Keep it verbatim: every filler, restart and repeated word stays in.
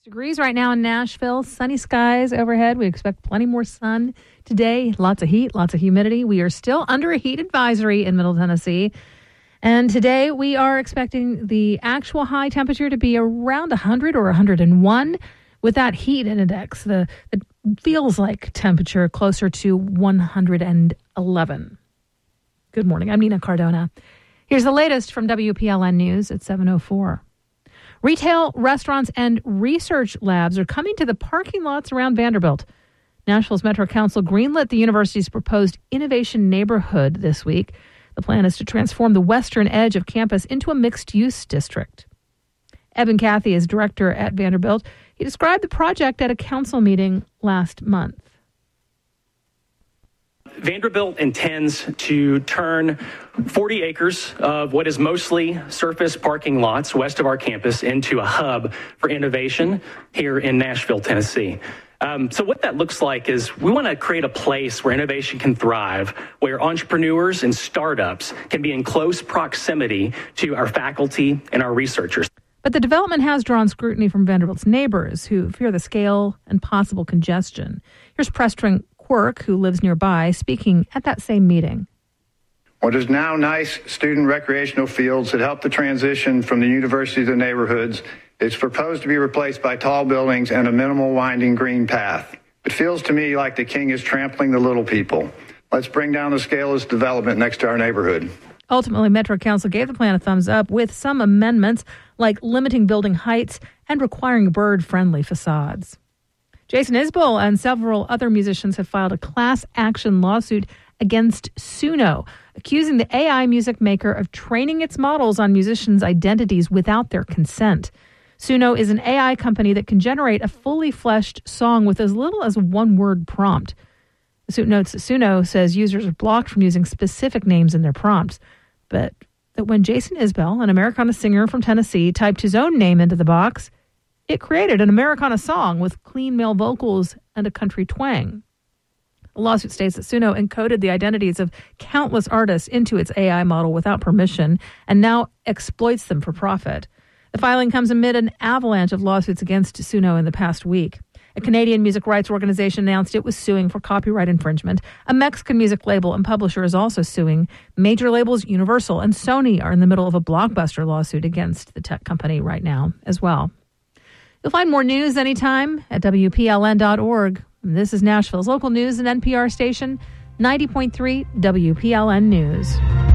Degrees right now in Nashville. Sunny skies overhead. We expect plenty more sun today. Lots of heat, lots of humidity. We are still under a heat advisory in Middle Tennessee. And today we are expecting the actual high temperature to be around one hundred or one hundred one. With that heat index, the it feels like temperature closer to one hundred eleven. Good morning. I'm Nina Cardona. Here's the latest from W P L N News at seven oh four. Retail, restaurants, and research labs are coming to the parking lots around Vanderbilt. Nashville's Metro Council greenlit the university's proposed innovation neighborhood this week. The plan is to transform the western edge of campus into a mixed-use district. Evan Cathy is director at Vanderbilt. He described the project at a council meeting last month. Vanderbilt intends to turn forty acres of what is mostly surface parking lots west of our campus into a hub for innovation here in Nashville, Tennessee. Um, so what that looks like is we want to create a place where innovation can thrive, where entrepreneurs and startups can be in close proximity to our faculty and our researchers. But the development has drawn scrutiny from Vanderbilt's neighbors who fear the scale and possible congestion. Here's Preston Quirk, who lives nearby, speaking at that same meeting. What is now nice student recreational fields that help the transition from the university to the neighborhoods is proposed to be replaced by tall buildings and a minimal winding green path. It feels to me like the king is trampling the little people. Let's bring down the scale of this development next to our neighborhood. Ultimately, Metro Council gave the plan a thumbs up with some amendments like limiting building heights and requiring bird-friendly facades. Jason Isbell and several other musicians have filed a class action lawsuit against Suno, accusing the A I music maker of training its models on musicians' identities without their consent. Suno is an A I company that can generate a fully fleshed song with as little as a one-word prompt. The suit notes that Suno says users are blocked from using specific names in their prompts, but that when Jason Isbell, an Americana singer from Tennessee, typed his own name into the box, it created an Americana song with clean male vocals and a country twang. The lawsuit states that Suno encoded the identities of countless artists into its A I model without permission and now exploits them for profit. The filing comes amid an avalanche of lawsuits against Suno in the past week. A Canadian music rights organization announced it was suing for copyright infringement. A Mexican music label and publisher is also suing. Major labels Universal and Sony are in the middle of a blockbuster lawsuit against the tech company right now as well. You'll find more news anytime at W P L N dot org. This is Nashville's local news and N P R station, ninety point three W P L N News.